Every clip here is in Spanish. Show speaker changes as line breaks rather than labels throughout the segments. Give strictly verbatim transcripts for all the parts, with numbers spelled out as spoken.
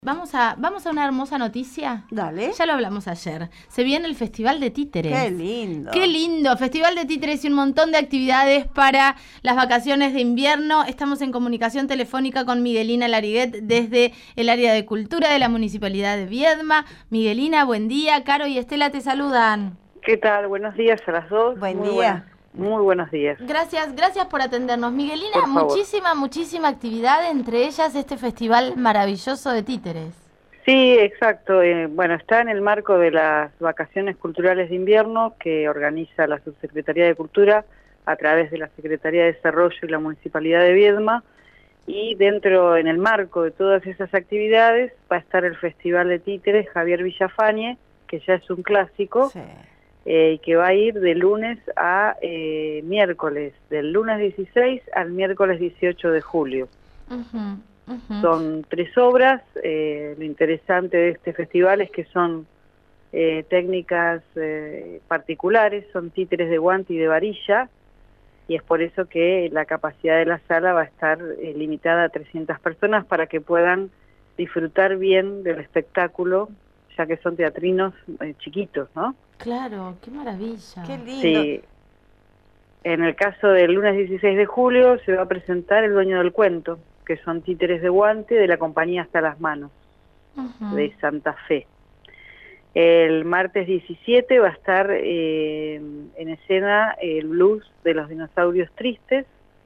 Vamos a, vamos a una hermosa noticia.
Dale.
Ya lo hablamos ayer. Se viene el Festival de Títeres.
Qué lindo.
Qué lindo. Festival de Títeres y un montón de actividades para las vacaciones de invierno. Estamos en comunicación telefónica con Miguelina Lariguet desde el área de cultura de la Municipalidad de Viedma. Miguelina, buen día. Caro y Estela te saludan.
¿Qué tal? Buenos días a las dos.
Buen
muy
día.
Buenas, muy buenos días.
Gracias, gracias por atendernos. Miguelina,
Por favor.
muchísima, muchísima actividad, entre ellas este festival maravilloso de títeres.
Sí, exacto. Eh, bueno, está en el marco de las vacaciones culturales de invierno que organiza la Subsecretaría de Cultura a través de la Secretaría de Desarrollo y la Municipalidad de Viedma. Y dentro, en el marco de todas esas actividades, va a estar el Festival de Títeres Javier Villafañe, que ya es un clásico.
Sí.
Eh, que va a ir de lunes a eh, miércoles, del lunes dieciséis al miércoles dieciocho de julio.
Uh-huh, uh-huh.
Son tres obras. Eh, lo interesante de este festival es que son eh, técnicas eh, particulares, son títeres de guante y de varilla, y es por eso que la capacidad de la sala va a estar eh, limitada a trescientas personas para que puedan disfrutar bien del espectáculo, ya que son teatrinos eh, chiquitos, ¿no?
Claro, qué maravilla.
Qué lindo.
Sí. En el caso del lunes dieciséis de julio se va a presentar El Dueño del Cuento, que son títeres de guante de la compañía Hasta las Manos,
Uh-huh.
de Santa Fe. El martes diecisiete va a estar eh, en escena el blues de los dinosaurios tristes.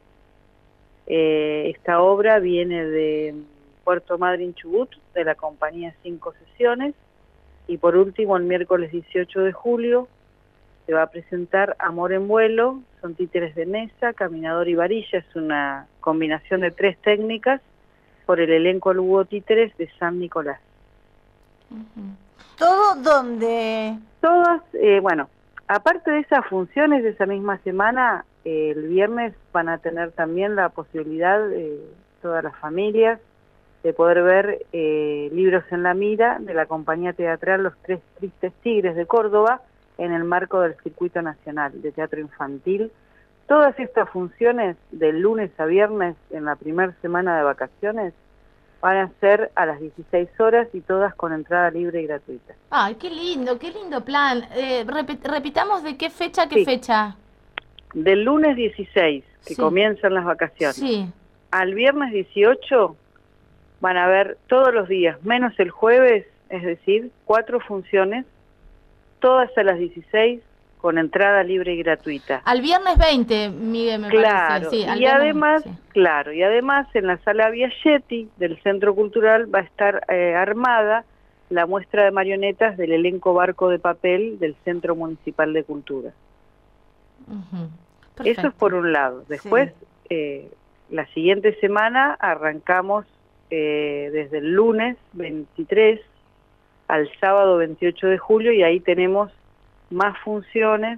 Eh, esta obra viene de Puerto Madryn, Chubut, de la compañía Cinco Sesiones. Y por último, el miércoles dieciocho de julio se va a presentar Amor en Vuelo, son títeres de mesa, caminador y varilla, es una combinación de tres técnicas por el elenco Lugo Títeres de San Nicolás.
Uh-huh.
¿Todo donde?
Todas, eh, bueno, aparte de esas funciones de esa misma semana, eh, el viernes van a tener también la posibilidad, eh, todas las familias, de poder ver eh, Libros en la Mira de la compañía teatral Los Tres Tristes Tigres de Córdoba en el marco del Circuito Nacional de Teatro Infantil. Todas estas funciones de lunes a viernes en la primera semana de vacaciones van a ser a las dieciséis horas y todas con entrada libre y gratuita.
Ay, qué lindo, qué lindo plan. Eh, repi- repitamos de qué fecha a qué
Sí.
fecha.
Del lunes dieciséis, que
Sí.
comienzan las vacaciones,
Sí.
al viernes dieciocho van a haber todos los días, menos el jueves, es decir, cuatro funciones, todas a las dieciséis, con entrada libre y gratuita.
Al viernes veinte, Miguel, me
Claro,
parece. Sí, al
y
viernes,
además,
sí.
claro, y además en la sala Biagietti del Centro Cultural va a estar eh, armada la muestra de marionetas del elenco Barco de Papel del Centro Municipal de Cultura.
Uh-huh.
Eso es por un lado. Después,
Sí.
eh, la siguiente semana arrancamos eh, desde el lunes veintitrés al sábado veintiocho de julio, y ahí tenemos más funciones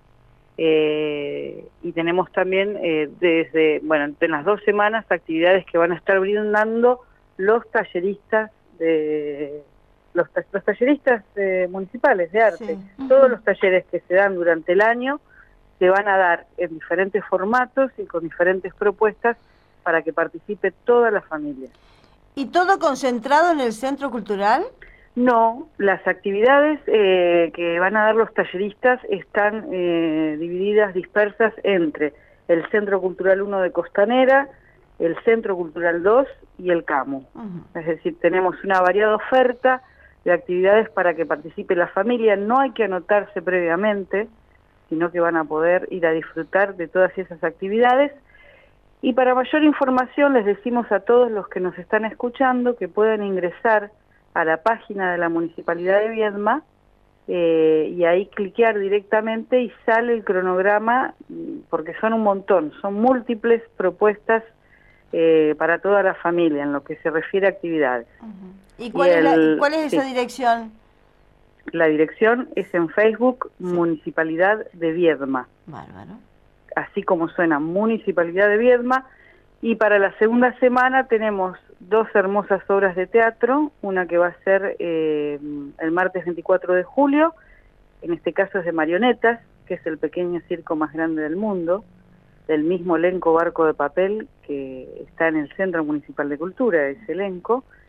eh, y tenemos también eh, desde, bueno, en las dos semanas actividades que van a estar brindando los talleristas de los, ta- los talleristas eh, municipales de arte.
Sí.
Todos
Ujú.
los talleres que se dan durante el año se van a dar en diferentes formatos y con diferentes propuestas para que participe toda la familia.
¿Y todo concentrado en el Centro Cultural?
No, las actividades eh, que van a dar los talleristas están eh, divididas, dispersas entre el Centro Cultural uno de Costanera, el Centro Cultural dos y el CAMU.
Uh-huh.
Es decir, tenemos una variada oferta de actividades para que participe la familia. No hay que anotarse previamente, sino que van a poder ir a disfrutar de todas esas actividades. Y para mayor información les decimos a todos los que nos están escuchando que pueden ingresar a la página de la Municipalidad de Viedma eh, y ahí cliquear directamente y sale el cronograma, porque son un montón, son múltiples propuestas eh, para toda la familia en lo que se refiere a actividades.
Uh-huh. ¿Y cuál,
Y
es, la,
el-
y cuál es esa
sí.
dirección?
La dirección es en Facebook,
Sí.
Municipalidad de Viedma,
Bárbaro.
así como suena, Municipalidad de Viedma. Y para la segunda semana tenemos dos hermosas obras de teatro, una que va a ser eh, el martes veinticuatro de julio, en este caso es de marionetas, que es el pequeño circo más grande del mundo, del mismo elenco Barco de Papel, que está en el Centro Municipal de Cultura, ese elenco,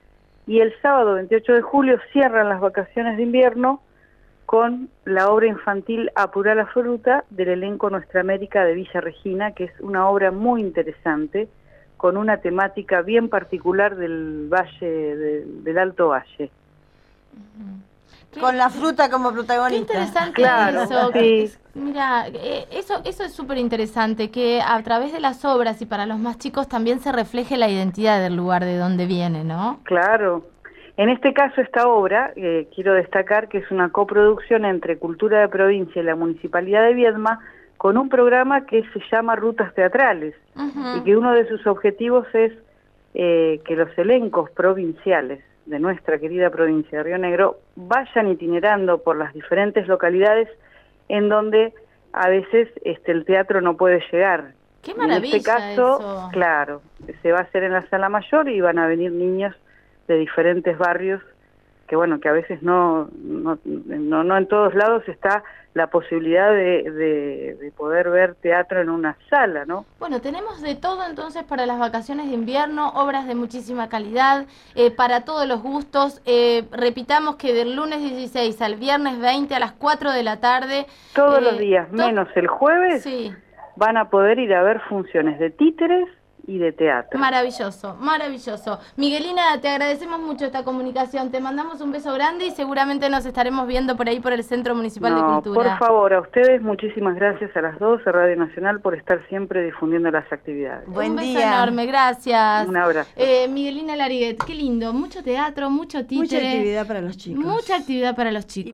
y el sábado veintiocho de julio cierran las vacaciones de invierno con la obra infantil Apurá la fruta del elenco Nuestra América de Villa Regina, que es una obra muy interesante, con una temática bien particular del valle, de, del Alto Valle.
Con la fruta como protagonista.
Qué interesante
Claro,
eso.
sí.
Mira, eh, eso, eso es súper interesante, que a través de las obras y para los más chicos también se refleje la identidad del lugar de donde viene, ¿no?
Claro. En este caso, esta obra, eh, quiero destacar que es una coproducción entre Cultura de Provincia y la Municipalidad de Viedma, con un programa que se llama Rutas Teatrales,
Uh-huh.
y que uno de sus objetivos es eh, que los elencos provinciales de nuestra querida provincia de Río Negro vayan itinerando por las diferentes localidades en donde a veces este, el teatro no puede llegar.
¡Qué
En
maravilla
este caso,
eso!
claro, se va a hacer en la Sala Mayor y van a venir niños de diferentes barrios que, bueno, que a veces no, no, no, no en todos lados está la posibilidad de, de, de poder ver teatro en una sala, ¿no?
Bueno, tenemos de todo entonces para las vacaciones de invierno, obras de muchísima calidad, eh, para todos los gustos. Eh, repitamos que del lunes dieciséis al viernes veinte a las cuatro de la tarde.
Todos
eh,
los días,
to-
menos el jueves,
Sí,
van a poder ir a ver funciones de títeres y de teatro.
maravilloso, maravilloso. Miguelina, te agradecemos mucho esta comunicación, te mandamos un beso grande y seguramente nos estaremos viendo por ahí por el Centro Municipal de
No,
Cultura.
por favor, a ustedes muchísimas gracias a las dos, a Radio Nacional, por estar siempre difundiendo las actividades.
Buen
un beso
día.
enorme, gracias.
Un abrazo.
Eh, Miguelina Lariguet, qué lindo, mucho teatro, mucho títere.
Mucha actividad para los chicos.
Mucha actividad para los chicos.